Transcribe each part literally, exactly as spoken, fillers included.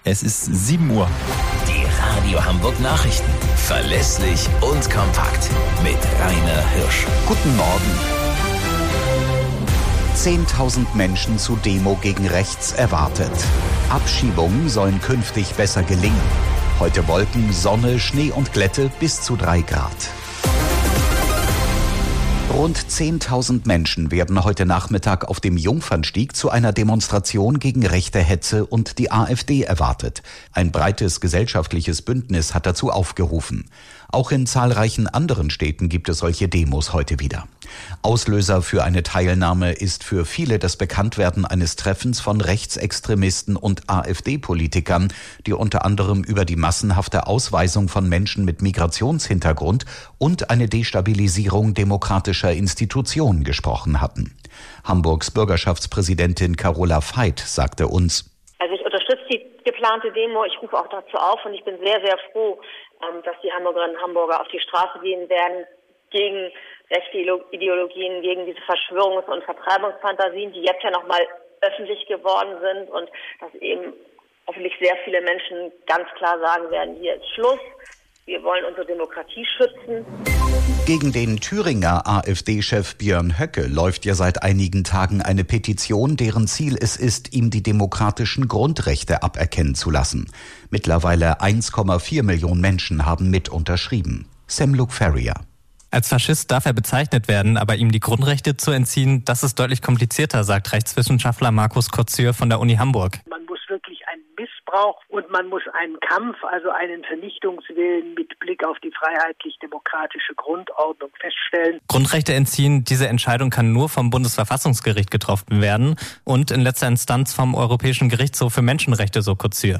Es ist sieben Uhr. Die Radio Hamburg Nachrichten. Verlässlich und kompakt. Mit Rainer Hirsch. Guten Morgen. zehntausend Menschen zu Demo gegen rechts erwartet. Abschiebungen sollen künftig besser gelingen. Heute Wolken, Sonne, Schnee und Glätte bis zu drei Grad. Rund zehntausend Menschen werden heute Nachmittag auf dem Jungfernstieg zu einer Demonstration gegen rechte Hetze und die AfD erwartet. Ein breites gesellschaftliches Bündnis hat dazu aufgerufen. Auch in zahlreichen anderen Städten gibt es solche Demos heute wieder. Auslöser für eine Teilnahme ist für viele das Bekanntwerden eines Treffens von Rechtsextremisten und AfD-Politikern, die unter anderem über die massenhafte Ausweisung von Menschen mit Migrationshintergrund und eine Destabilisierung demokratischer Institutionen gesprochen hatten. Hamburgs Bürgerschaftspräsidentin Carola Veit sagte uns: Also ich unterstütze die geplante Demo, ich rufe auch dazu auf und ich bin sehr, sehr froh, dass die Hamburgerinnen und Hamburger auf die Straße gehen werden gegen rechte Ideologien, gegen diese Verschwörungs- und Vertreibungsfantasien, die jetzt ja nochmal öffentlich geworden sind und dass eben hoffentlich sehr viele Menschen ganz klar sagen werden, hier ist Schluss, wir wollen unsere Demokratie schützen. Gegen den Thüringer AfD-Chef Björn Höcke läuft ja seit einigen Tagen eine Petition, deren Ziel es ist, ihm die demokratischen Grundrechte aberkennen zu lassen. Mittlerweile eins Komma vier Millionen Menschen haben mit unterschrieben. Sam Luke Ferrier. Als Faschist darf er bezeichnet werden, aber ihm die Grundrechte zu entziehen, das ist deutlich komplizierter, sagt Rechtswissenschaftler Markus Kotzür von der Uni Hamburg. Man muss wirklich einen Missbrauch und man muss einen Kampf, also einen Vernichtungswillen mit Blick auf die freiheitlich-demokratische Grundordnung feststellen. Grundrechte entziehen, diese Entscheidung kann nur vom Bundesverfassungsgericht getroffen werden und in letzter Instanz vom Europäischen Gerichtshof für Menschenrechte, so Kotzür.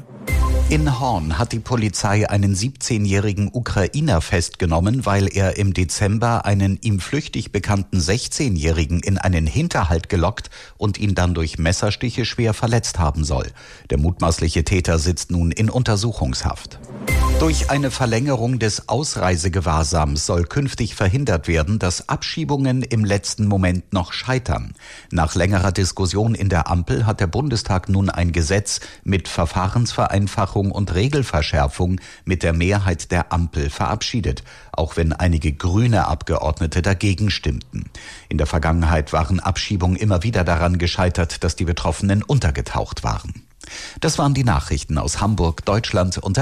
In Horn hat die Polizei einen siebzehnjährigen Ukrainer festgenommen, weil er im Dezember einen ihm flüchtig bekannten sechzehnjährigen in einen Hinterhalt gelockt und ihn dann durch Messerstiche schwer verletzt haben soll. Der mutmaßliche Täter sitzt nun in Untersuchungshaft. Durch eine Verlängerung des Ausreisegewahrsams soll künftig verhindert werden, dass Abschiebungen im letzten Moment noch scheitern. Nach längerer Diskussion in der Ampel hat der Bundestag nun ein Gesetz mit Verfahrensvereinfachung und Regelverschärfung mit der Mehrheit der Ampel verabschiedet, auch wenn einige grüne Abgeordnete dagegen stimmten. In der Vergangenheit waren Abschiebungen immer wieder daran gescheitert, dass die Betroffenen untergetaucht waren. Das waren die Nachrichten aus Hamburg, Deutschland und